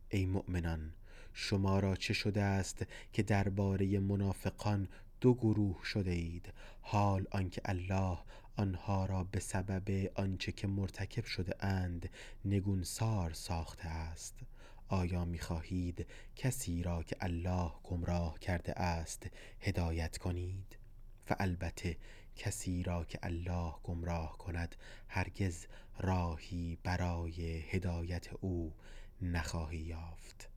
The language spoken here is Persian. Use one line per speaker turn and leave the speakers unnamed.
ای مؤمنان، شما را چه شده است که درباره منافقان دو گروه شده اید، حال آنکه الله آنها را به سبب آنچه که مرتکب شده اند نگونسار ساخته است. آیا می‌خواهید کسی را که الله گمراه کرده است هدایت کنید؟ فالبته کسی را که الله گمراه کند هرگز راهی برای هدایت او نخواهی یافت.